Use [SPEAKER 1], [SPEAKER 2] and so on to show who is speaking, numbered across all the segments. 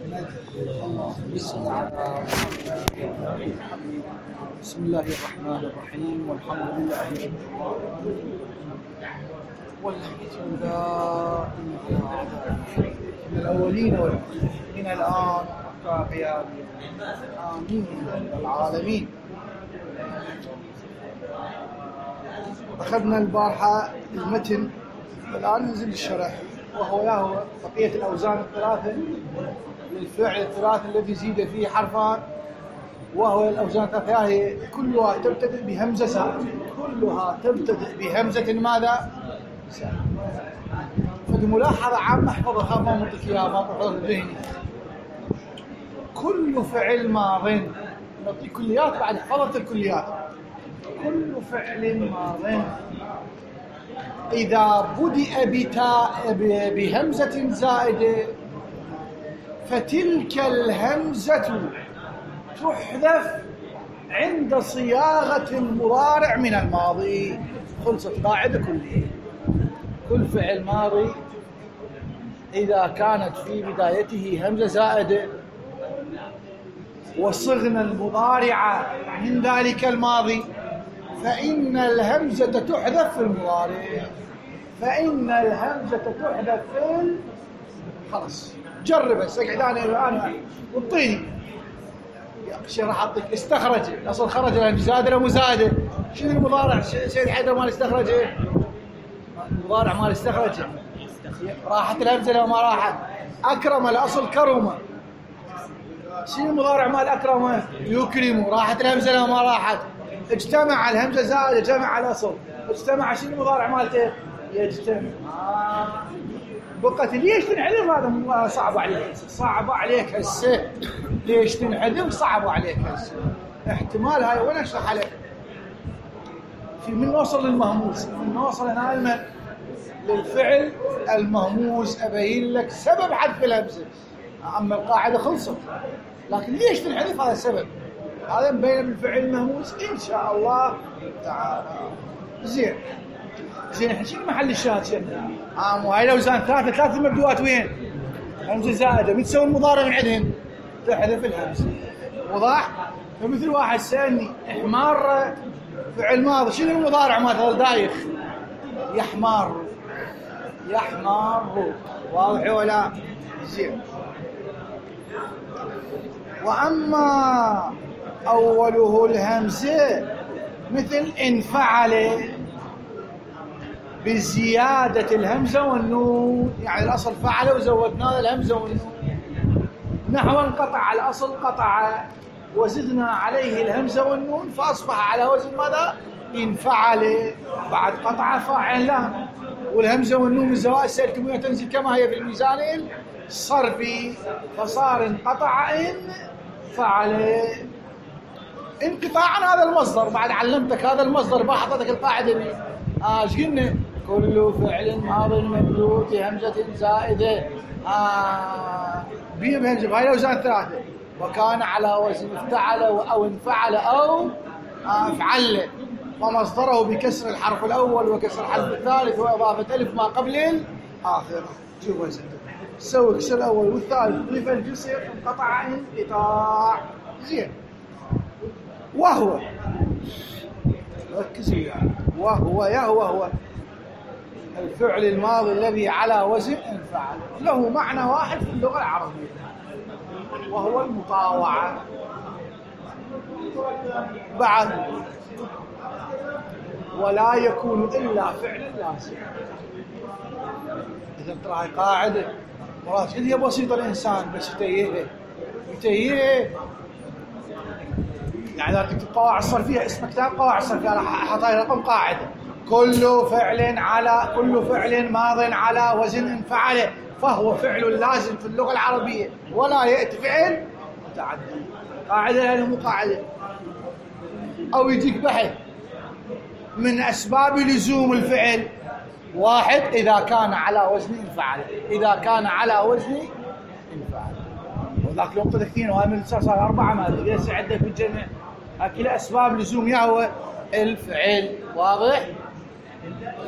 [SPEAKER 1] بسم الله الرحمن الرحيم والحمد لله رب العالمين والحمد لله من الأولين والآخرين الآن كقيام آمين العالمين. أخذنا البارحة المتن والآن ننزل الشرح، وهو بقية الأوزان الثلاثة للفعل الثلاثي الذي زيد فيه حرفان، وهو الأوزان الثلاثة هي كلها تبتدئ بهمزة ساكنة، كلها تبتدئ بهمزة ماذا؟ ساكنة. فدي ملاحظة عامة احفظها، ما منطق إياها، ما تحفظها ذهني. كل فعل ماض، نعطي كليات بعد حفظت الكليات. كل فعل ماض إذا بدأ بهمزة زائدة فتلك الهمزة تحذف عند صياغة المضارع من الماضي. خلصت قاعدة كلية. كل فعل ماضي إذا كانت في بدايته همزة زائدة وصغنا المضارع من ذلك الماضي فإن الهمزة تحذف في المضارع، فإن الهمزة تحذف في خلاص. جرب هسه اقعد انا وطيني شو راح اعطيك. استخرج اصل خرج الهمزه زائده ولا مو زائده؟ شنو المضارع سيد حيدر مال استخرجه؟ المضارع مال استخرجه راحت الهمزه لو ما راحت. اكرم الاصل كرمه. شنو المضارع مال اكرمه؟ يكرم. راحت الهمزه لو ما راحت. اجتمع الهمزه زائده جمع الاصل. اجتمع شنو المضارع مالته؟ يجتمع. بقت ليش تنحذف؟ هذا صعب عليك، صعب عليك هسه. ليش تنحذف؟ صعب عليك هسه. احتمال هاي وين اشرح عليك؟ في من نوصل للمهموس، من نوصل هنا للفعل المهموس ابين لك سبب حذف الهمزه. اما القاعده خلصت، لكن ليش تنحذف هذا السبب، هذا مبين بالفعل المهموس ان شاء الله تعالى. زين الحين شنو محل الشاهد؟ شنو؟ وهاي الاوزان ثلاث المبدوءات وين؟ همزه زائده، من تسوي المضارع من عندهم؟ تحذف الهمزه. وضح؟ فمثل واحد سالني احمار فعل ماضي، شنو المضارع مالته؟ دايخ. يحمار، يحمار. واضح ولا؟ زين. واما اوله الهمزه مثل انفعل بزيادة الهمزة والنون، يعني الأصل فعل وزودنا الهمزة والنون. نحو انقطع، الأصل قطع وزدنا عليه الهمزة والنون فأصبح على وزن ماذا؟ انفعل. بعد قطع فاعل له، والهمزة والنون من زوائد الكمية تنزل كما هي في الميزان الصرفي، فصار انقطع إن فعل. انقطاعا هذا المصدر، بعد علمتك هذا المصدر بحطتك القاعدة دي. ايش قلنا؟ كل فعل ماض مبدوء بهمزة زائدة بهمزة بهاي الأوزان ثلاثة، وكان على وزن افتعل أو انفعل أو افعل، ومصدره بكسر الحرف الأول وكسر الحرف الثالث وإضافة ألف ما قبل الآخر. شوفوا هسه سوي كسر الأول والثالث ضيف الجسر انقطع انقطاع. زين. وهو ركزوا يعني. وهو هو الفعل الماضي الذي على وزن انفعل، له معنى واحد في اللغة العربية وهو المطاوعة. بعد ولا يكون إلا فعل لازم. إذا ترى قاعدة مرات هي بسيطة الإنسان بس يتيهها يعني. إذا تكتب قواعد صرفية، اسم كتاب قواعد صرفية، أنا حاطها رقم قاعدة. كل فعل ماض على وزن انفعل فهو فعل لازم في اللغة العربية، ولا يأتي فعل متعدي. قاعدة هذه مو قاعدة. أو يجيك بحث من أسباب لزوم الفعل. واحد، إذا كان على وزن انفعل. إذا كان على وزن انفعل. وذاك اليوم كثير، وهاي من صار 4 ما أدري ليش عندك بالجمع. هاكل أسباب لزوم يهوى الفعل. واضح؟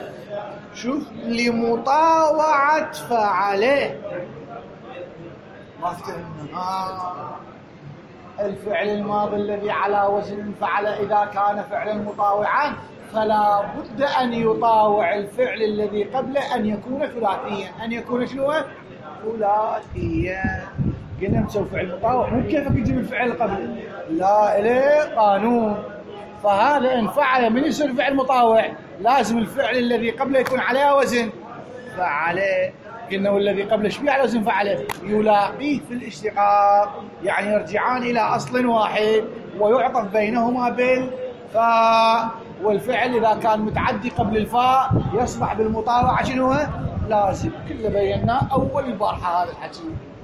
[SPEAKER 1] شوف، لمطاوعة فعله ما افتهمنا. الفعل الماضي الذي على وزن فعل إذا كان فعلا مطاوعا فلا بد أن يطاوع الفعل الذي قبله أن يكون ثلاثيا. أن يكون شنو؟ ثلاثيا. قلنا نسوي فعل مطاوع مو كيفك تجيب الفعل قبله، لا إليه قانون. فهذا إن فعل من يصير فعل مطاوع لازم الفعل الذي قبله يكون عليه وزن فعله. قلنا والذي قبله شبيه على وزن فعله يلاقيه في الاشتقاق، يعني يرجعان إلى أصل واحد ويعطف بينهما بالفاء. والفعل إذا كان متعدي قبل الفاء يصبح بالمطاوعة شنو؟ لازم. كله بيناه أول البارحة هذا الحكي.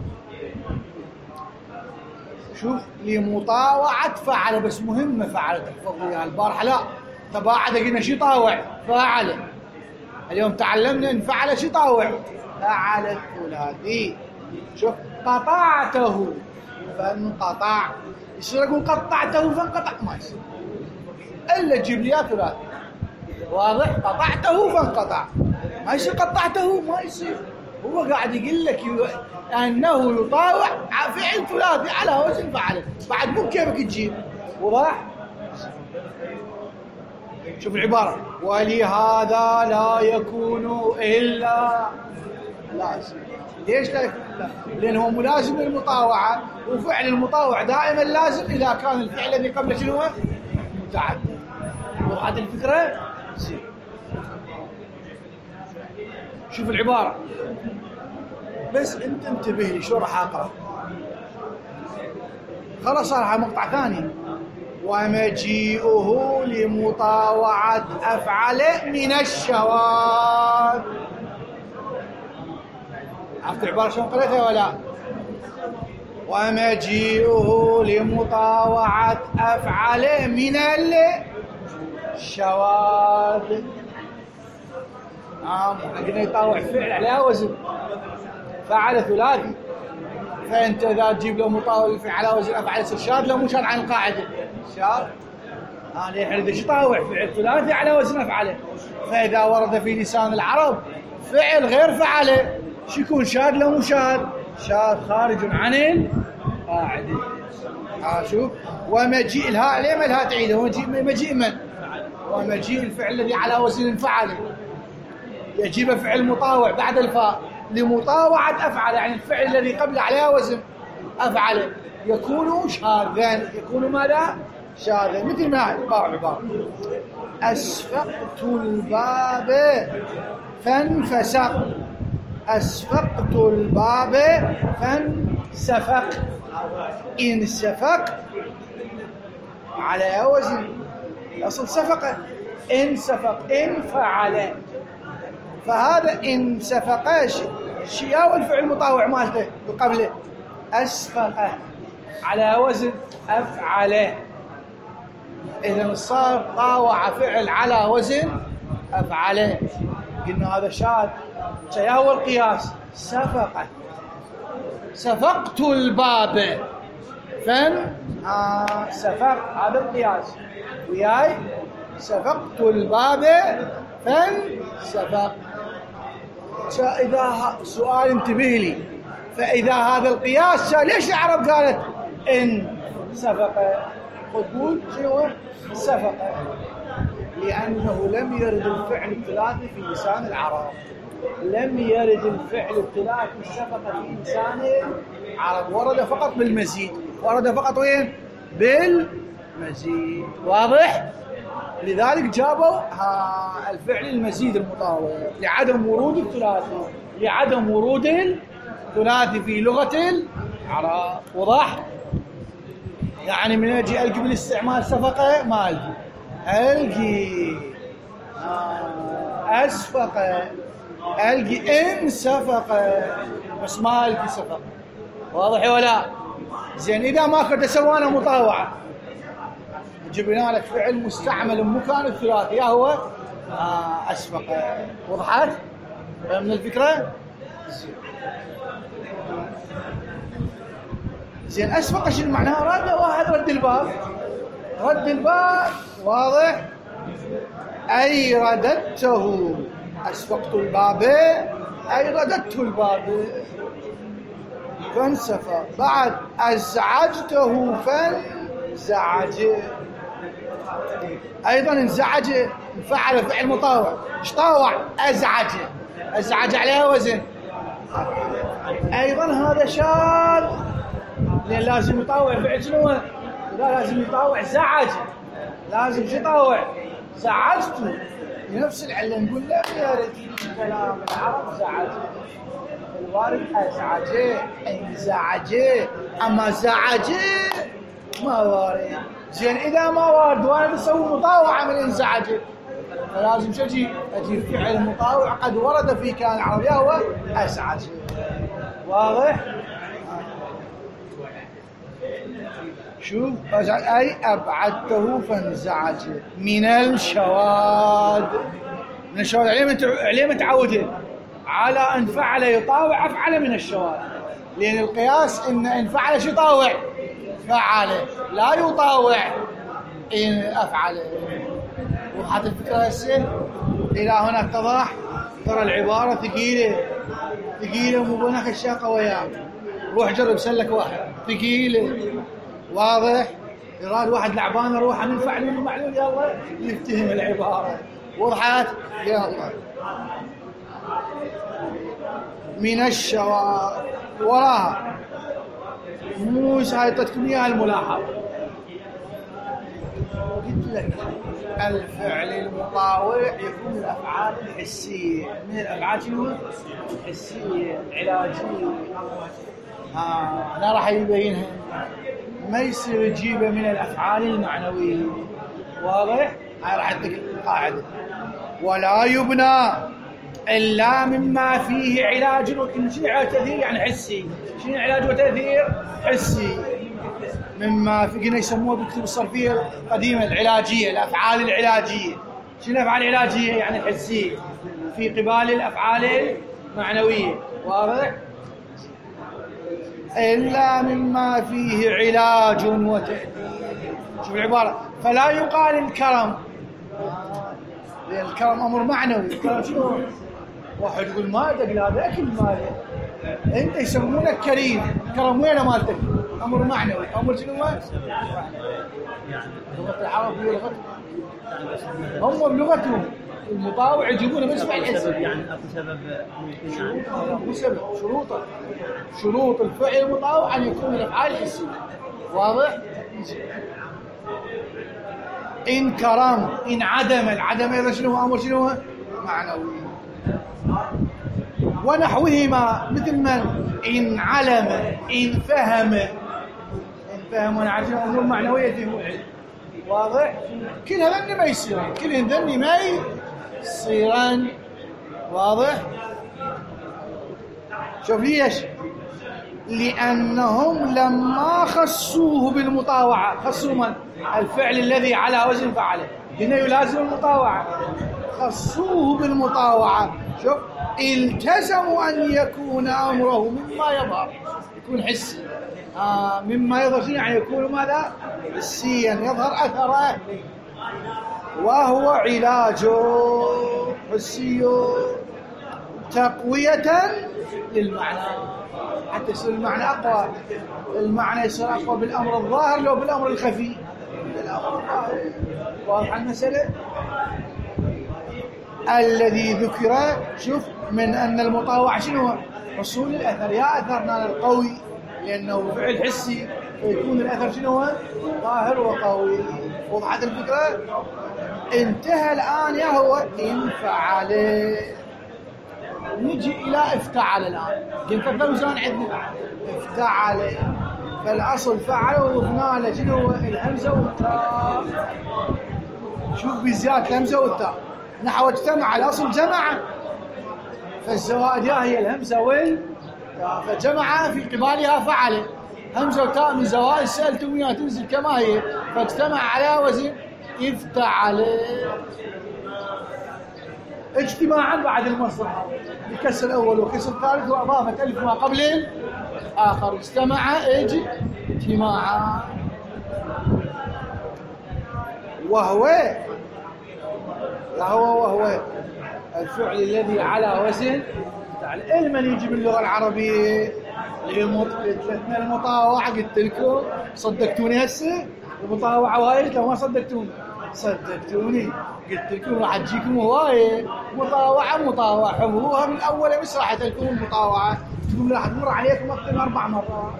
[SPEAKER 1] شوف لمطاوعة فعل، بس مهمة فعل تحفظوا اياها. البارحة لا تباعد قلنا شي طاوع فعل. اليوم تعلمنا ان فعل شي طاوع فعل الثلاثي. شوف قطعته فانقطع، يصير اقول قطعته فانقطع ما يصير الا تجيب لي ثلاثي. واضح؟ قطعته فانقطع ما يصير، قطعته ما يصير. هو قاعد يقول لك أنه يطاوع فعل ثلاثي على وزن فعل، بعد مو كيفك تجيب. واضح؟ شوف العبارة ولهذا لا يكون إلا لازم. ليش لا يكون إلا؟ لأنه ملازم للمطاوعة، وفعل المطاوع دائما لازم إذا كان الفعل الذي قبله شنو؟ متعدي. وضحت الفكرة؟ زين. شوف العبارة بس انت انتبه لي شو راح اقرا. خلاص راح مقطع ثاني. ومجيئه لمطاوعة أفعل من الشواذ. عرفت العبارة شلون قريتها ولا؟ ومجيئه لمطاوعة أفعل من الشواذ. قلنا يطاوع فعل على وزن فعل ثلاثي، فانت اذا تجيب له مطاوع على وزن افعل يصير شاذ لو مو شاذ عن القاعده؟ شاذ. احنا اذا يطاوع فعل ثلاثي على وزن افعله، فاذا ورد في لسان العرب فعل غير فعله شو يكون شاذ لو مو شاذ؟ شاذ خارج عن القاعده. شوف ومجيء الهاء ليه ما الهاء تعيده؟ مجيء من؟ ومجيء الفعل الذي على وزن فعله يجيب فعل مطاوع بعد الفاء لمطاوعة أفعل، يعني الفعل الذي قبل عليها وزن أفعل يكون شاذا. يكون ماذا؟ شاذا. مثل ما عبارة أسفقت الباب فانفسق. أسفقت الباب فانسفق. انسفق على وزن الأصل سفق. انسفق انفعل. فهذا إن سفق شيء والفعل المطاوع مالته قبله أسفق على وزن أفعله. إذا صار طاوع فعل على وزن أفعله. قلنا هذا شاذ. هو القياس سفق. سفقت الباب سفق. هذا القياس وياي. سفقت الباب فانسفق. إذا سؤال انتبه لي، فإذا هذا القياس ليش العرب قالت إن سفق؟ قول شنو سفق؟ لأنه لم يرد الفعل الثلاثي في لسان العرب. لم يرد الفعل الثلاثي سفق في لسان العرب، ورد فقط بالمزيد. ورد فقط وين؟ بالمزيد. واضح؟ لذلك جابوا الفعل المزيد المطاوع لعدم ورود الثلاثي. لعدم ورود الثلاثي في لغة العرب. وضح؟ يعني من أجي ألقي بالاستعمال سفقة ما ألقي. ألقي أسفق. ألقي إن سفق بس ما ألقي سفق. واضح ولا؟ زين إذا ما كنت سوانا مطاوعة جبنا لك فعل مستعمل مكان الثلاثي هو أسفق. وضحت؟ من الفكرة؟ زين أسفق شنو معناها؟ رد واحد رد الباب. رد الباب. واضح؟ أي رددته. أسفقت الباب أي رددت الباب. فانسفى. بعد أزعجته فانزعج، أيضا انزعج انفعل فعل مطاوع. ايش طاوع؟ أزعج، أزعج عليها وزن. أيضا هذا شاذ، لأن لازم يطاوع فعل شنو؟ لا لازم يطاوع زعج، لازم شو يطاوع؟ زعجته. لنفس العلة نقول لا يرد كلام العرب زعج، الوارد أزعجه انزعجه، أما زعجه ما وارد. زين إذا ما وارد وأنا بسوي مطاوعة من انزعجه، فلازم شو أجيب فعل مطاوع قد ورد في كلام العربية هو أزعجه. واضح؟ شوف أي أبعدته فانزعج من الشواذ. من الشواذ عليه متعودين على أن فعل يطاوع أفعل من الشواذ، لأن القياس إن فعل شو يطاوع؟ فعل، لا يطاوع إن أفعل. وحتى الفكرة هسه إلى هنا اتضح. ترى العبارة ثقيلة ثقيلة ومو بناخذ الشاقة وياه. روح جرب سلك واحد ثقيلة. واضح؟ يراد واحد لعبان اروح من فعل من معلول يلا يفتهم العبارة. وضحت؟ يلا. من الشواذ وراها مو سايطتكم اياها الملاحظة. قلت لك الفعل المطاوع يكون الافعال الحسية. من الافعال شنو؟ الحسية العلاجية. أنا راح يبينها. ما يصير يجيبه من الأفعال المعنوية. واضح؟ هاي راح أعطيك القاعدة. ولا يبنى إلا مما فيه علاج شنو علاج وتأثير يعني حسي. شنو علاج وتأثير؟ حسي. مما في قلنا يسموه بالكتب الصرفية القديمة العلاجية، الأفعال العلاجية. شنو الأفعال العلاجية؟ يعني حسية في قبال الأفعال المعنوية. واضح؟ إلا مما فيه علاج وتأثير. شوف العبارة. فلا يقال الكرم، لأن الكرم أمر معنوي. الكرم شنو؟ واحد يقول ما أدق لا بأكل ماله، أنت يسمونك كريم. الكرم وين مالتك؟ أمر معنوي. أمر شنو؟ لغة العرب هي لغتهم، هم بلغتهم المطاوع يجيبونه بس فعل حسي.
[SPEAKER 2] يعني اكو سبب
[SPEAKER 1] مو سبب، شروط الفعل المطاوع ان يكون الافعال حسيه. واضح؟ ان كرم، ان عدم، العدم ايضا شنو؟ امر شنو؟ معنوي. ونحوهما مثل من ان علم، ان فهم. ان فهم ونعرف امور معنويه في العلم. واضح؟ كل هذني ما يصيران، كل هذني ما يصيران. واضح؟ شوف ليش؟ لأنهم لما خصوه بالمطاوعة، خصوا من؟ الفعل الذي على وزن فعله، هنا يلازم المطاوعة. خصوه بالمطاوعة. شوف التزموا أن يكون أمره مما يظهر، يكون حسي. مما يظهر يعني يكون ماذا؟ حسيا، يظهر أثره، وهو علاج حسي تقوية للمعنى، حتى يصير المعنى أقوى. المعنى يصير أقوى بالأمر الظاهر لو بالأمر الخفي. بالأمر الظاهر. واضح المسألة؟ الذي ذكر شوف من أن المطاوعة شنو؟ حصول الأثر. يا أثرنا القوي لأنه فعل حسي، فيكون الأثر شنو؟ ظاهر وقوي. وضحت الفكرة؟ انتهى الآن يا هو انفعل. نجي إلى افتعل الآن. قلت كم زمان عندنا؟ افتعل. فالأصل فعل وضفنا له شنو؟ الهمزة والتاء. شوف بزيادة الهمزة والتاء. نحو اجتمع، الأصل جمع، فالزوائد هي الهمزة والتاء، فجمع في قبالها فعل. همزة وتاء من زوائد سألتم وياها تنزل كما هي، فاجتمع على وزن افتعل. اجتماعا بعد المصدر الكسر الأول وكسر الثالث وأضافت ألف ما قبل الآخر. اجتمع اجتماعا. وهو الفعل الذي على وزن علما يجي باللغة العربية، المطاوعة قلت لكم صدقتوني هسه؟ المطاوعة وايد لو ما صدقتوني صدقتوني قلت لكم راح تجيكم هواية مطاوعة حفظوها من أول بس راح تلكم المطاوعة تقول راح تمر عليكم أكثر من 4 مرات.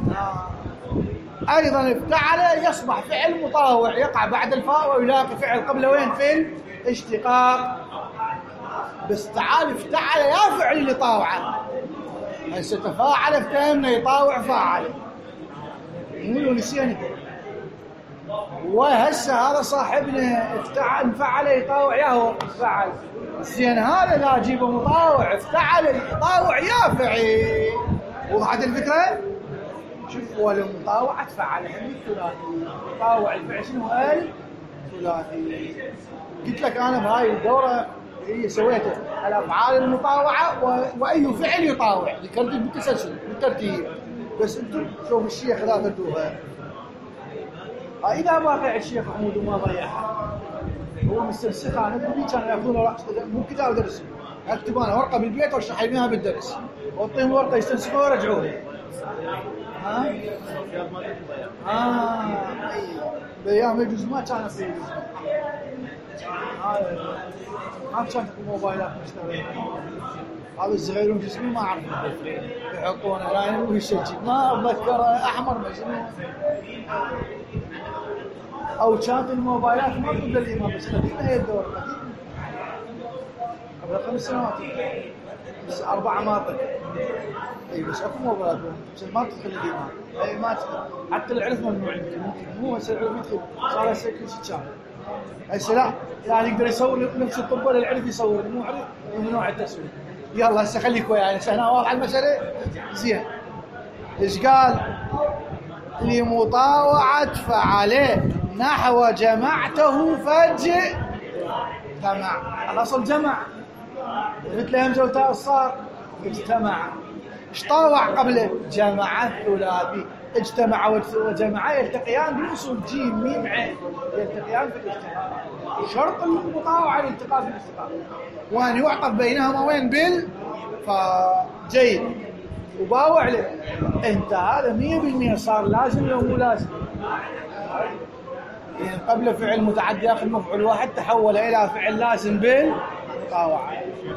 [SPEAKER 1] أيضا افتعل يصبح فعل مطاوع يقع بعد الفاء ويلاقي فعل قبل وين في الاشتقاق. بس تعال افتعل يا فعل اللي طاوعه هسه تفاعل افتهمنا يطاوع فاعل مو نسينا. وهسه هذا صاحبنا افتعل فعل يطاوع يا هو فعل زين هذا لا اجيبه مطاوع افتعل يطاوع يا فعل. وضحت الفكره؟ شوف والمطاوعة فعل هم الثلاثي طاوع الفعل شنو ثلاثي. قلت لك انا بهاي الدوره هي سويتها الافعال المطاوعه واي فعل يطاوع ذكرت بالتسلسل بالترتيب. بس انتم شوف الشيخ لا تدوها اذا واقع الشيخ محمود وما ضيعها هو مستنسخها. انا بدي كانوا ياخذون مو كتاب درس اكتب انا ورقه بالبيت واشرح لهم بالدرس واعطيهم ورقه يستنسخوها ويرجعوها. بايام يجوز ما كان في ما كانت الموبايلات مشتركه. هذا الصغيرون جسمي ما اعرف يحطونه لا ويسجل ما اتذكر احمر مجنون او كانت الموبايلات ما ضد الامام بس قديمه هي الدور قبل 5 سنوات بس 4 مرات اي بس اكو موبايلات بس ما تدخل الامام اي ما تدخل حتى العرف ممنوع يمكن مو هسه العرف يدخل صار هسه كل شيء كان هسه لا يعني يقدر يصور نفس الطب ولا العرف يصور مو عرف ممنوع التصوير. يلا هسه خليك وياي هسه هنا واضحه المساله زين. ايش قال؟ لمطاوعة فعله نحو جمعته جمع الاصل جمع مثل همزه وتاء الصار اجتمع. ايش طاوع قبله؟ جمع الثلاثي. اجتمع وجمع يلتقيان بالاصول جيم ميم عين يلتقيان في الاجتماع. شرط المطاوعه الالتقاء في الاستقاء وان يعطف بينهما وين جيد وباوع له انت هذا 100% صار لازم لو مو لازم. يعني قبل فعل متعدي ياخذ مفعول واحد تحول الى فعل لازم بالمطاوعه.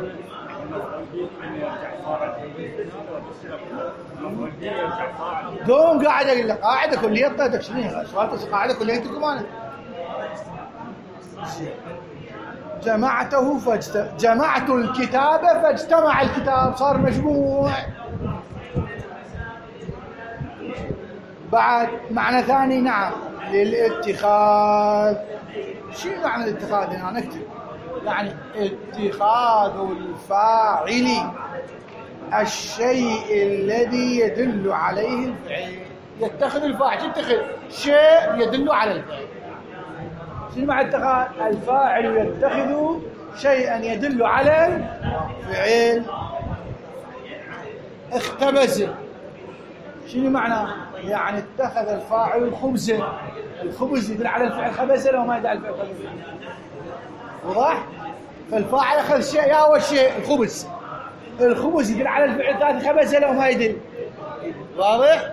[SPEAKER 1] دوم قاعد اقول لك قاعده كليه طيتك شنو قاعده كليتكم انا جمعته جمعت الكتاب فاجتمع الكتاب صار مجموع. بعد معنى ثاني نعم للاتخاذ. شو معنى الاتخاذ هنا نكتب يعني اتخاذ الفاعل الشيء الذي يدل عليه الفعل. يتخذ الفاعل يتخذ شيء يدل على الفعل. شنو معنى اتخاذ؟ الفاعل يتخذ شيئا يدل على الفعل. اختبز شنو معنى؟ يعني اتخذ الفاعل الخبز. الخبز يدل على الفعل خبز لو ما يدل على الفعل خبز. واضح؟ فالفاعل اخذ شيء يا هو الشيء الخبز. الخبز يدل على الفعل ذات خبز لو ما يدل. واضح؟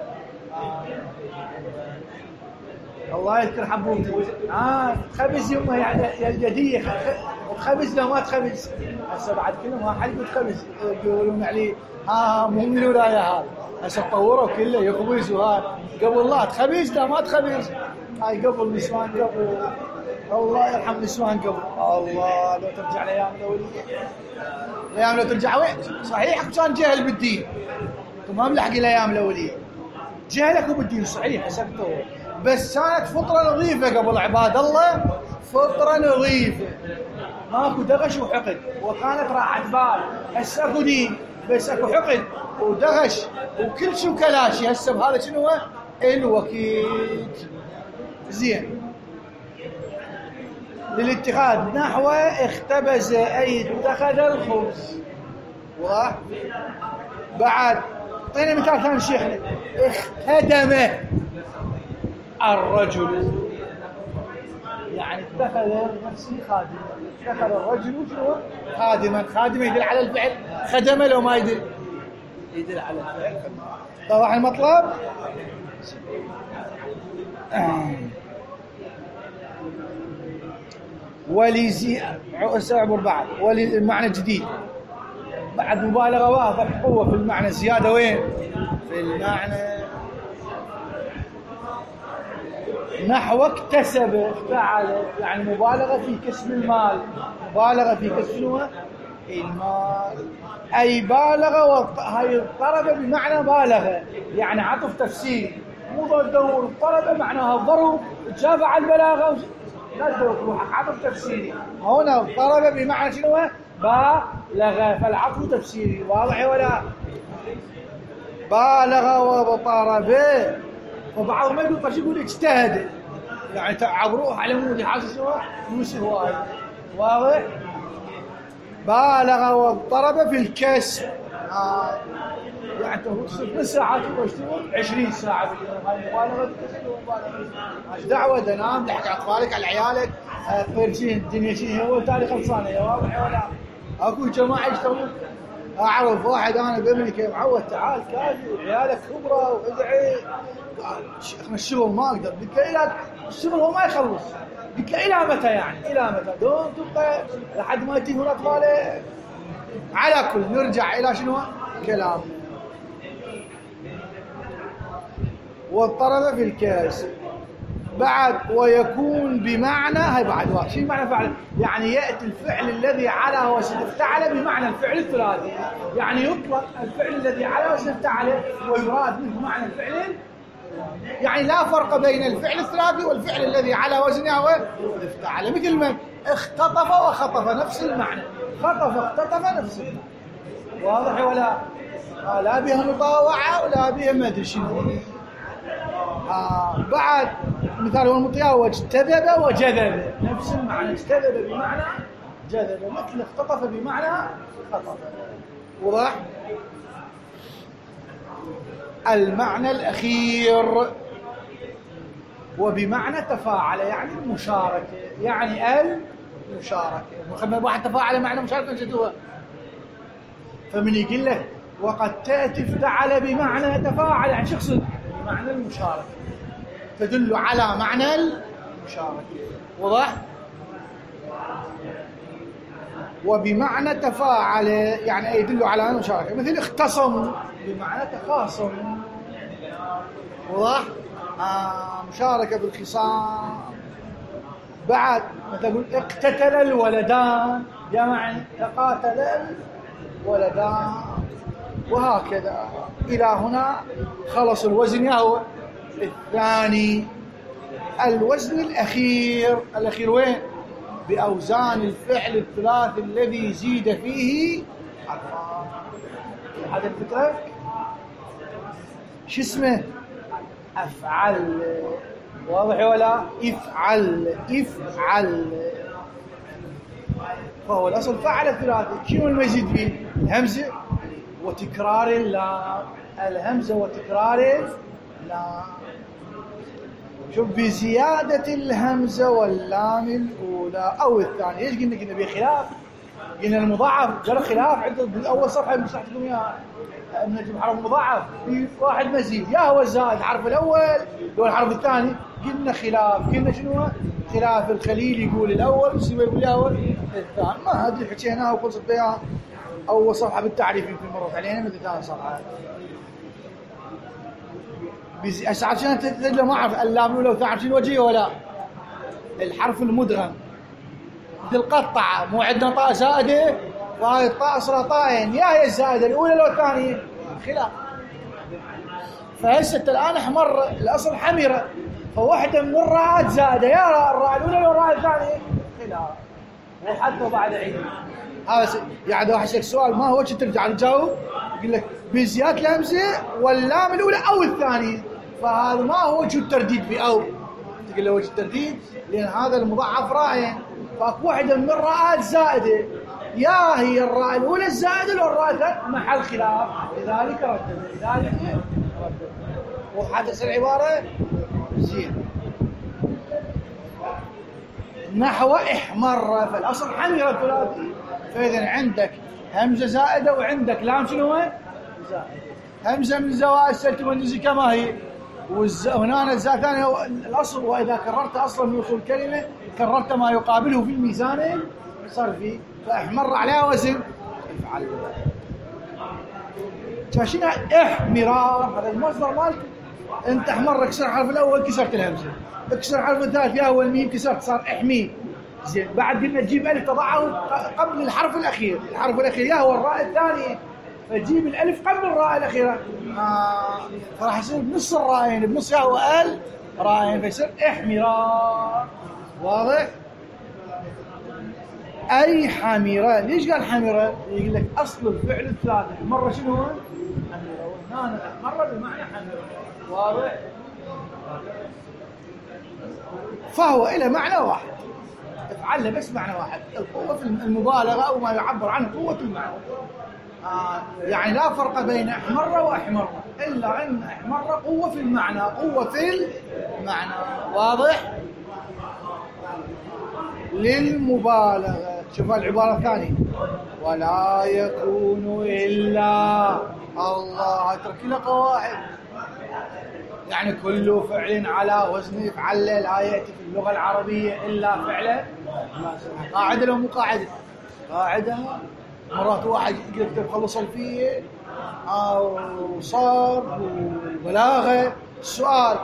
[SPEAKER 1] الله يذكر حبوبتي تخبز يمه يعني يديه تخبز لو ما تخبز. هسه بعد كلهم ما حد يقول تخبز يقولون عليه مو من الولايه هذا هسه طوروا كله يخبز وهذا قبل لا تخبز لا ما تخبز. هاي قبل نسوان قبل الله يرحم نسوان قبل الله لو ترجع لايام الاوليه الايام لو ترجع وين صحيح كان جهل بالدين ما ملحق الايام الاوليه جهلك بالدين صحيح حسبته بس كانت فطره نظيفه قبل عباد الله فطره نظيفه ماكو دغش وحقد وكانت راحه بال. هسه اكو دين بس اكو حقد ودغش وكل شيء كلاشي. هسه بهذا شنو هو الوكيل زين. للاتخاذ نحو اختبز اي اتخذ الخبز. واضح؟ بعد اعطينا مثال ثاني شيخنا اختدم الرجل يعني اتخذ نفسه خادما. اتخذ الرجل شنو خادما. خادما يدل على الفعل خدم لو ما يدل على الفعل اتضح المطلب؟ سأعبر بعد المعنى الجديد بعد مبالغة واضح قوة في المعنى الزيادة وين؟ في المعنى نحو اكتسب افتعل، يعني مبالغة في كسب المال، مبالغة في كسب المال أي بالغ. هاي اضطرب بمعنى بالغة، يعني عطف تفسير مو تدور. اضطرب معناها الضرب تشافى على البلاغة، لا تدور روحك عطف تفسيري. هنا اضطرب بمعنى شنو؟ بالغ، فالعطف تفسيري. واضح ولا؟ بالغ واضطرب. وبعضهم ما يقول قش يقول اجتهد، يعني تعبروه على مود حاسس هو يوسف وايد. واضح؟ بالغ واضطرب في الكسب. يعني تصير ساعات واشتغل 20 ساعه باليوم. هاي مبالغه بالكسب ومبالغه. ايش دعوه تنام تلحق اطفالك على عيالك خيرشين الدنيا شيء هو تالي خلصانه. يا واضح ولا؟ اكو جماعه يشتغلون. اعرف واحد انا بامريكا معود تعال كافي عيالك خبره وادعي. شيخنا الشغل ما اقدر. قلت له الى الشغل هو ما يخلص. قلت له الى متى يعني؟ الى متى؟ دوم تبقى لحد ما يتيهون اطفالك. على كل نرجع الى شنو؟ كلام. واضطرب في الكاس بعد ويكون بمعنى. هاي بعد واحد شو معنى فعل؟ يعني ياتي الفعل الذي على وزن افتعل بمعنى الفعل الثلاثي، يعني يطلق الفعل الذي على وزن افتعل ويراد منه معنى الفعل. يعني لا فرق بين الفعل الثلاثي والفعل الذي على وزنه افتعل. مثل ما اختطف وخطف نفس المعنى، خطف اختطف نفس المعنى. واضح ولا؟ لا بها مطاوعه ولا بها ما ادري شنو. بعد مثال المطيع واجتذب وجذب نفس المعنى. اجتذب بمعنى جذب، مثل اختطف بمعنى خطف. واضح؟ المعنى الأخير وبمعنى تفاعل، يعني المشاركة، يعني المشاركة. مخمن واحد تفاعل معنى مشاركة جدوها. فمن يقول لك وقد تأتي افتعل بمعنى تفاعل، يعني شخص بمعنى المشاركة، تدل على معنى المشاركة. واضح؟ وبمعنى تفاعل يعني يدل على المشاركة. مثل اختصموا بمعنى تخاصموا. واضح؟ مشاركة بالخصام. بعد مثلا اقتتل الولدان، يعني تقاتل الولدان، وهكذا إلى هنا خلص الوزن. يهو الثاني الوزن الأخير. الأخير وين؟ بأوزان الفعل الثلاث الذي زيد فيه حرفان. هذا الفكرة شو اسمه؟ أفعل. واضح ولا؟ افعل افعل. فهو الأصل فعل الثلاثي. شنو المزيد فيه؟ الهمزة وتكرار اللام. الهمزة وتكرار اللام. شوف بزيادة الهمزة واللام الأولى أو الثانية. إيش قلنا بخلاف؟ قلنا المضاعف جرى خلاف عند بالأول صفحة اللي شرحتكم إياها. نجيب حرف مضاعف في واحد مزيد، يا هو الزائد الحرف الأول لو الحرف الثاني. قلنا خلاف. قلنا شنو؟ خلاف الخليل يقول الأول والسيوي يقول الأول الثاني. ما أدري حكيناها وخلصت بها أول صفحة بالتعريف في مرة علينا مثل ثاني صفحة. عشان تدري ما أعرف اللام الأولى والثانية شنو وجهه ولا؟ الحرف المدغم مثل قطع، مو عندنا طاء زائدة وهاي الطاء أصلها طاءين، يا هي الزائدة الأولى لو الثانية؟ خلاف. فهسه الآن احمر الأصل حمرة، فواحدة من الراءات زائدة، يا الراء الأولى لو الراء الثانية؟ خلاف. وحتى بعد عيد هذا يعني واحد يسألك سؤال ما هو ترجع تجاوب يقول لك بزيادة الهمزة واللام الأولى أو الثانية، فهذا ما هو وجه الترديد بأو. تقول له وجه الترديد لأن هذا المضاعف راءين، فاكو واحدة من الراءات زائدة، يا هي الراء الأولى الزائدة لو الراء الثانية، محل خلاف، لذلك ردد. وحدث العبارة زين نحو احمر، فالأصل حمر ثلاثي، فإذا عندك همزة زائدة وعندك لام شنو زائدة. همزة من زوائد السلت والنزي كما هي، وهنا الزاء ثانية الأصل، وإذا كررت أصلا من أصول الكلمة كررت ما يقابله في الميزان الصرفي، فاحمر عليها وزن افعل. شاشنا احمرار هذا المصدر مالك، انت احمر كسر الحرف الاول كسرت الهمزه، اكسر الحرف الثالث يا هو الميم كسرت صار احمي. زين بعد قلنا تجيب الف تضعه قبل الحرف الاخير، الحرف الاخير يا هو الراء الثانيه، فتجيب الالف قبل الراء الاخيره، فراح يصير بنص الراءين، بنص يا هو ال راءين، فيصير احمرار. واضح؟ أي حامرة. ليش قال حامرة؟ يقول لك أصل الفعل الثلاثة، مرة شنو هو؟ حامرة، وهنا مرة بمعنى حامرة. واضح؟ فهو إلى معنى واحد، افعل بس معنى واحد، القوة في المبالغة أو ما يعبر عنه قوة المعنى. يعني لا فرق بين أحمر وأحمر، إلا أن أحمر قوة في المعنى، قوة في المعنى. واضح؟ للمبالغة. شوف العبارة الثانية، ولا يكون إلا الله، اترك له قواعد، يعني كل فعل على وزن افعل لا يأتي في اللغة العربية إلا فعلا. قاعدة لو مو قاعدة؟ قاعدة. مرات واحد يقدر يخلص الفية أو صار وبلاغة. السؤال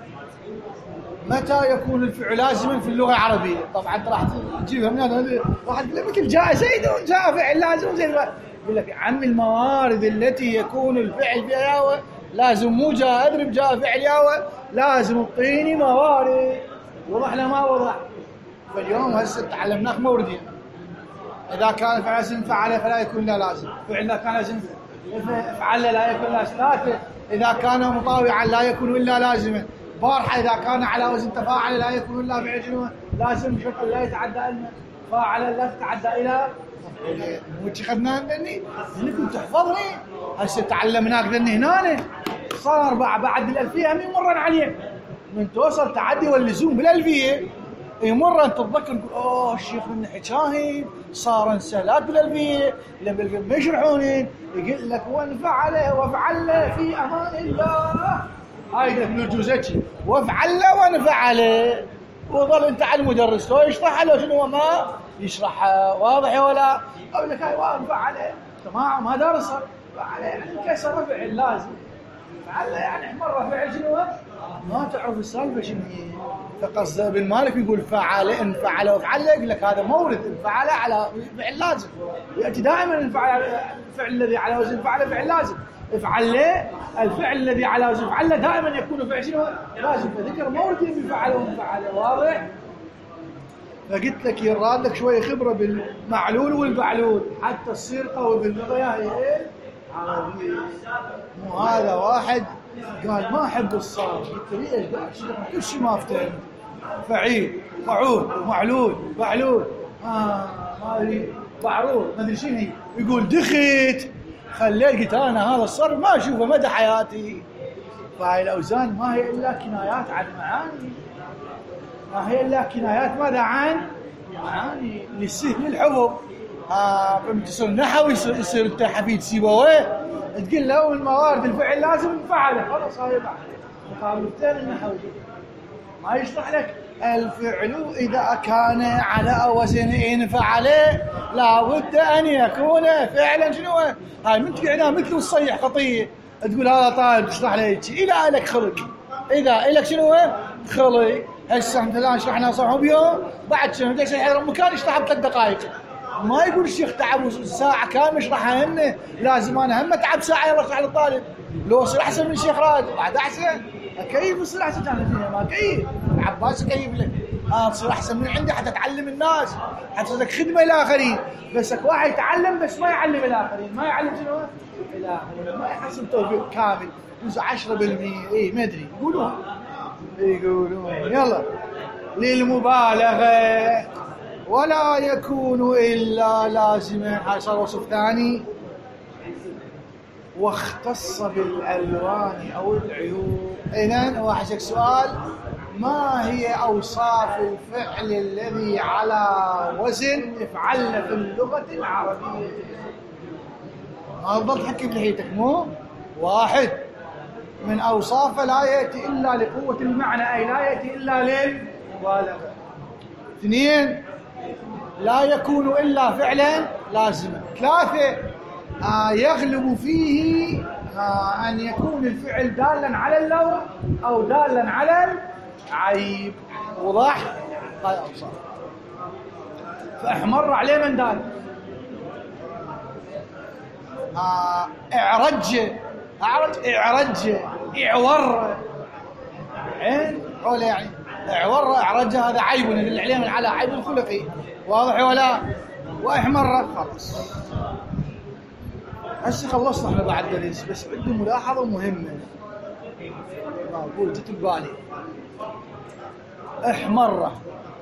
[SPEAKER 1] متى يكون الفعل لازما في اللغة العربية؟ طبعا انت راح تجيبها من هذا، واحد يقول لك مثل جاء زيد جاء فعل لازم زيد، يقول لك عم الموارد التي يكون الفعل فيها ياوى لازم، مو جاء اضرب جاء فعل ياوى لازم اعطيني موارد. وضح لا ما وضح؟ فاليوم هسه تعلمناك موردين، اذا كان فعل لازم فعل فلا يكون لا لازم، فعل اذا كان لازم فعل لا يكون لازم، اذا كان مطاوعا لا يكون الا لازما، بارحة إذا كان على وزن تفاعل لا يكون إلا فعل لازم شرط لا يتعدى إلى فاعل لا تتعدى إلى وش خدناه ذني؟ كنت تحفظني هسه تعلمناك ذني هنا صار بعد الألفية هم يمرن عليك من توصل تعدي واللزوم بالألفية، مرة أنت تتذكر تقول الشيخ من حكاهي صار انسالات بالألفية، لما بالألفية ما يشرحوني يقول لك وانفعل وفعل في أمان الله، هاي ابن الجوزجي وافعل ونفعل، وظل انت على المدرس لو يشرح له شنو ما يشرحها. واضح ولا؟ اقول لك هاي وانفعل جماعه ما درسها، فعل يعني كسر فعل لازم، فعل يعني مره فعل شنو ما تعرف السالفه شنو هي. فقصد ابن مالك يقول فعل انفعل وفعل، يقول لك هذا مورد انفعل على فعل لازم، ياتي دائما الفعل الذي على وزن فعل فعل لازم، افعل الفعل الذي على وزن فعل دائما يكون فعل شنو لازم، فذكر مورد بفعل وفعل. واضح؟ فقلت لك يراد لك شويه خبره بالمعلول والمعلول حتى تصير قوي باللغه يا ايه عربيه. مو هذا واحد قال ما احب الصاد، قلت لي ايش كل شيء ما افتهم، فعيل فعول معلول معلول ما ادري بعرور ما ادري شنو، يقول دخت خليت قلت انا هذا الصرف ما اشوفه مدى حياتي. فهاي الاوزان ما هي الا كنايات عن معاني، ما هي الا كنايات ماذا عن معاني للسهل الحفظ. فمن تصير نحوي يصير انت حفيد سيبويه تقول له الموارد الفعل لازم نفعله، خلاص هاي بعد مقابلتين النحوي ما يشرح لك الفعل إذا كان على وزن انفعل لابد أن يكون فعلا شنو هاي. من تقعدها مثل الصيح خطية تقول هذا طالب تشرح له شيء إذا لك خلق، إذا لك شنو خلق. هسه مثلا شرحنا صبح بيوم بعد شنو بدك يحضر مكان يشرح ب3 دقائق، ما يقول الشيخ تعب ساعة كاملة يشرحها هن، لازم أنا هم تعب ساعة يشرح للطالب، لو يصير أحسن من الشيخ راد بعد أحسن كيف يصير أحسن كان فيها ما كيف العباس كيف لك تصير أحسن من عندي حتى تعلم الناس حتى لك خدمة الآخرين. بس واحد يتعلم بس ما يعلم الآخرين، ما يعلم شنو الآخرين، ما يحسن توفيق كامل جزء 10%. إيه ما أدري يقولون يلا للمبالغة. ولا يكون إلا لازما، هاي صار وصف ثاني. واختص بالألوان أو العيوب. إذن واحد يسألك سؤال، ما هي أوصاف الفعل الذي على وزن افعل في اللغة العربية؟ ما تضل تحكي بلحيتك مو واحد، من أوصافه لا يأتي إلا لقوة المعنى، أي لا يأتي إلا للمبالغة. اثنين، لا يكون إلا فعلا لازما. ثلاثة، يغلب فيه أن يكون الفعل دالا على اللون أو دالا على العيب. وضح؟ هاي أوصاف. فاحمر عليه من دال. اعرج، اعور، عين حول يعني اعور، اعرج، هذا عيب يدل عليه من على عيب الخلقي. واضح ولا؟ واحمر خلاص. هسه خلصنا احنا بعد درس، بس عندي ملاحظه مهمه اقول جت ببالي. احمر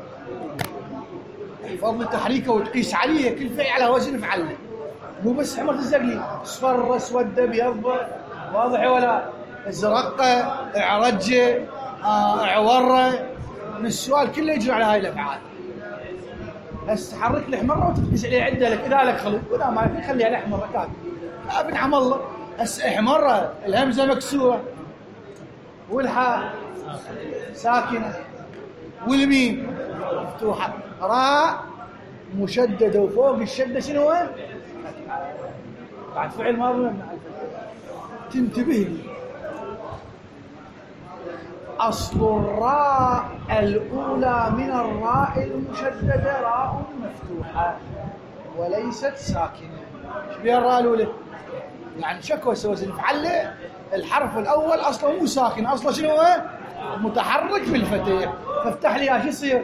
[SPEAKER 1] احفظ لي تحريكه وتقيس عليه كل فعل على وزن فعله، مو بس حمر تزق لي اصفر اسود ابيض. واضح ولا؟ ازرق، اعرج، اعور، من السؤال كله يجري على هاي الافعال. هسه حرك الاحمر وتقيس عليه عده لك اذا لك خلط، ولا ما في خليها الاحمر كامل. ابن عم الله. هسه احمر الهمزه مكسوره والحاء ساكنه والميم مفتوحه، راء مشدده وفوق الشده شنو هو؟ بعد فعل ماضي مبني على الفتح. تنتبه لي، اصل الراء الاولى من الراء المشدده راء مفتوحه وليست ساكنه. ايش بها الراء الاولى؟ يعني شكوى وزن فعله الحرف الاول اصلا مو ساكن، اصلا شنو هو؟ متحرك بالفتح. فافتح لي ايش يصير؟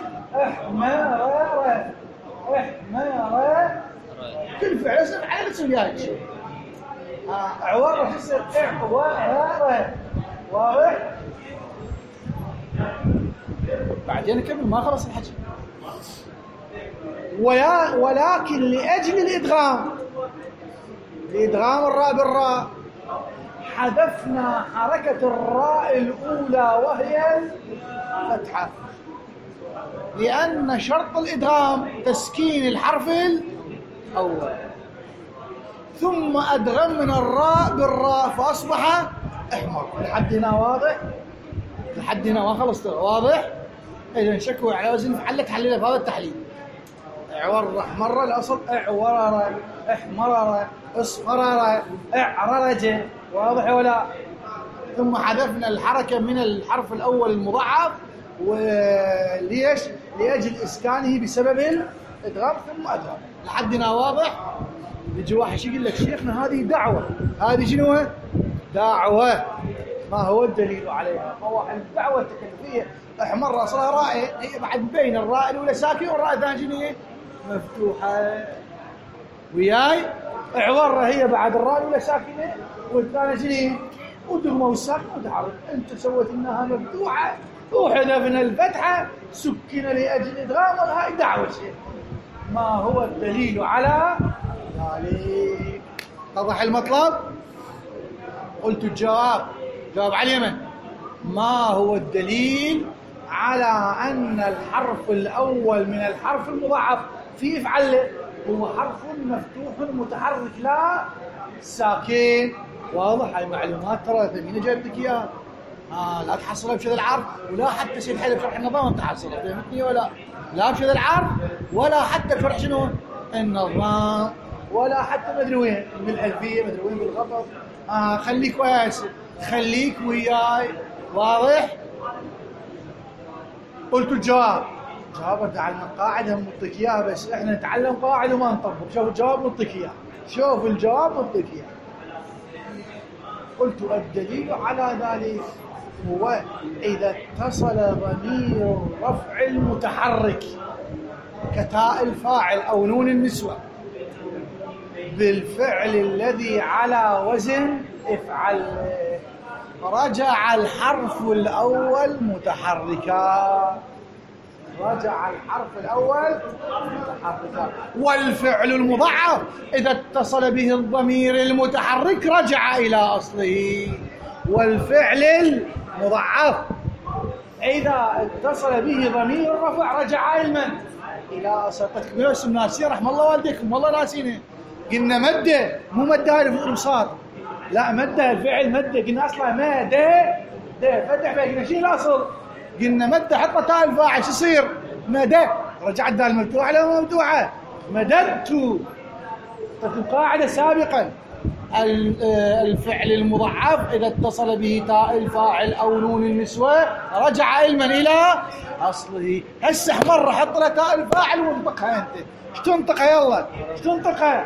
[SPEAKER 1] احمر، احمر، كل فعل اسم على اسم وياك. اعور شو يصير؟ اعور. واضح؟ بعدين كمل ما خلص الحكي. ولكن لاجل الادغام الراء بالراء حذفنا حركة الراء الأولى وهي الفتحة، لأن شرط الإدغام تسكين الحرف الأول، ثم أدغمنا الراء بالراء فأصبح أحمر. لحد هنا واضح؟ لحد هنا ما خلصت. واضح؟ إذا شكوى على وزن فعلت حللها بهذا التحليل. اعور، احمر الأصل اعورر، احمرر، اصفرر، اعررج. واضح ولا؟ ثم حذفنا الحركة من الحرف الأول المضاعف، وليش؟ لأجل إسكانه بسبب الإدغام ثم أدغم. لحدنا واضح؟ يجي واحد يقول لك شيخنا هذه دعوة، هذه شنو؟ دعوة. ما هو الدليل عليها؟ هو الدعوة التكليفية احمر أصلها راء، هي بعد بين الراء الأولى ساكنة والراء الثانية شنو هي؟ مفتوحة. وياي؟ اعور هي بعد الراء الأولى ساكنة والثانية شنو؟ ودغمة والساكنة وتحرك. أنت سويت إنها مفتوحة وحذفنا الفتحة سكن لأجل إدغام، هاي دعوة شيء. ما هو الدليل على ذلك؟ اتضح المطلب؟ قلت الجواب، جواب على اليمن. ما هو الدليل على أن الحرف الأول من الحرف المضاعف في افعل هو حرف مفتوح متحرك لا ساكن؟ واضح؟ هاي معلومات ترى ثمينة جايب لك اياها. لا تحصلها بشذا العرض، ولا حتى سيد حلب شرح النظام تحصلها. فهمتني ولا؟ لا بشذا العرض ولا حتى بشرح شنو؟ النظام، ولا حتى مدري وين بالألفية، مدري وين بالغطس. خليك وياي، خليك وياي. واضح؟ قلت الجواب. جواب تعلم قاعدة نعطيك اياها، بس احنا نتعلم قواعد وما نطبق. شوف الجواب نعطيك اياه، شوف الجواب نعطيك اياه. قلت الدليل على ذلك هو إذا اتصل ضمير الرفع المتحرك كتاء الفاعل أو نون النسوة بالفعل الذي على وزن افعل، رجع الحرف الأول متحركا. رجع الحرف الأول متحركا. والفعل المضاعف إذا اتصل به الضمير المتحرك رجع إلى أصله. والفعل المضاعف إذا اتصل به ضمير الرفع رجع إلى أصله. قد اسم ناسين رحم الله والديكم، والله ناسينه. قلنا مدة، مو مدة هاي الفعل صار. لا مده الفعل مده، قلنا اصلا مده فتح فيها، قلنا شيء الاصل؟ قلنا مده حط تاء الفاعل شو يصير؟ مده. رجعت دال مفتوحه ولا مفتوحه؟ مددت. القاعده سابقا الفعل المضاعف اذا اتصل به تاء الفاعل او نون النسوه رجع علما الى اصله. هسه احمر حط له تاء الفاعل وانطقها انت. ايش تنطقها؟ يلا ايش تنطقها؟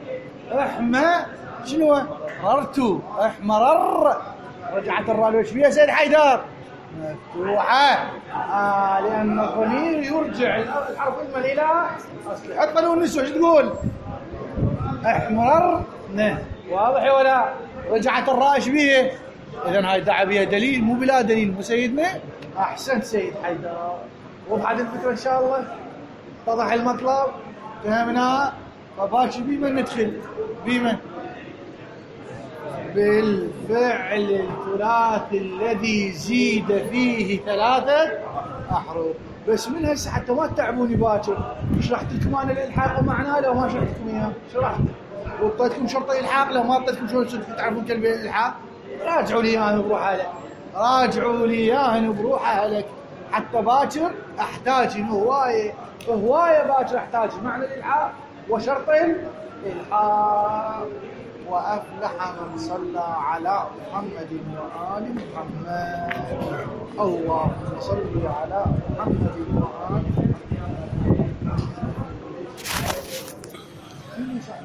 [SPEAKER 1] شنو؟ مررت. احمرر. رجعت الراء ليش فيها سيد حيدر؟ مفتوحه. لان الضمير يرجع الحرف المل الى اصله. حط له النسوه ايش تقول؟ احمرر. واضح ولا؟ رجعت الراء ايش بيه؟ اذا هاي دعا بها دليل مو بلا دليل. مو سيدنا؟ احسنت سيد حيدر. وضحت الفكره ان شاء الله؟ اتضح المطلب؟ فهمنا؟ فباشر بمن ندخل؟ بمن؟ بالفعل الثلاثي الذي زيد فيه 3 أحرف. بس من هسه حتى ما تتعبوني باكر، شرحت لكم انا الالحاق ومعناه لو ما شرحت لكم اياه. شرحت وعطيتكم شرط الالحاق، لو ما اعطيتكم شلون تعرفون كلمه الالحاق راجعوا لي اياه بروحها لك. راجعوا لي اياه بروحها لك. حتى باكر احتاج هوايه باكر احتاج معنى الالحاق وشرط الالحاق. وأفلح من صلى على محمد وآل محمد. اللهم صل على محمد وآل محمد.